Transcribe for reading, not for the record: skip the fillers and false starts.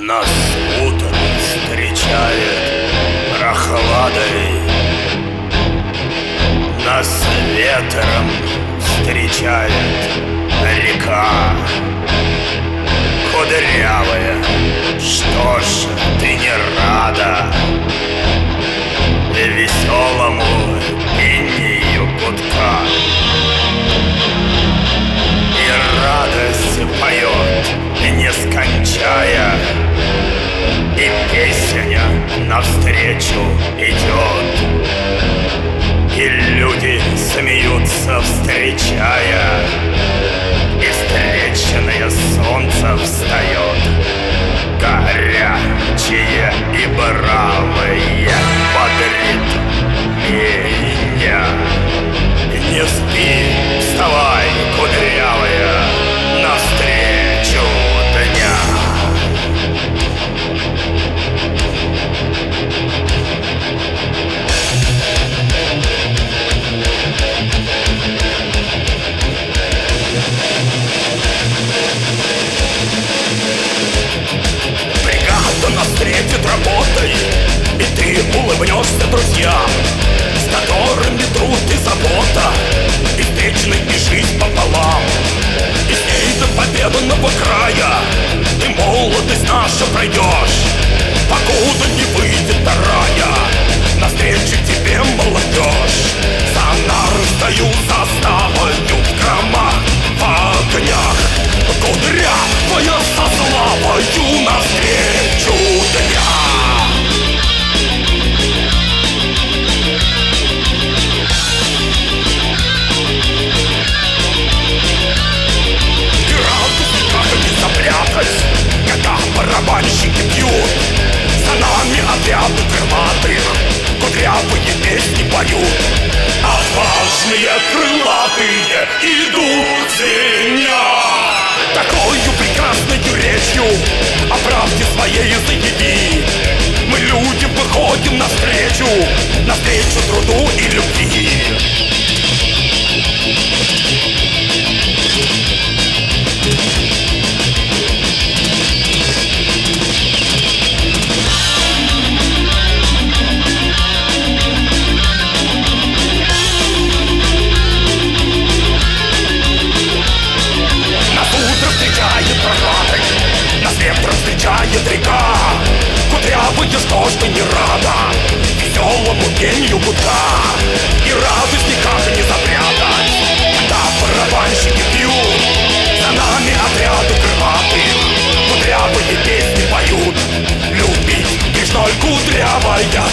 Нас утро встречает прохладой, нас ветром встречает река кудрявая. Что ж ты не рада веселому пению гудка? И радость поет, не скончая, и песня навстречу идет, и люди смеются, встречая, и встреченное солнце встает, горячее и бравое, бодрит меня. Не спи, вставай, кудрявая, навстречу дня. Бригада нас встретит работой, и ты улыбнешься друзьям, с которыми труд и забота, и вечный, и жизнь пополам. И с ней до победного края ты молодость наша пройдешь, покуда не выйдет вторая. Навстречу тебе молодежь, за нары стою заставою в громах, в огнях. Кудрявая со славою навстречу дня. Когда барабанщики пьют, за нами отряды крылатых кудрявые песни поют. Отважные крылатые идут звеня, такою прекрасною речью о правде своей заяви. Мы людям выходим навстречу, навстречу труду и любви. Встречает река кудрявая, что ж ты не рада веселому пению гудка? И радость никак не запрятать, когда барабанщики пьют, за нами отряды крылатых кудрявые песни поют. Любить лишь только кудрявая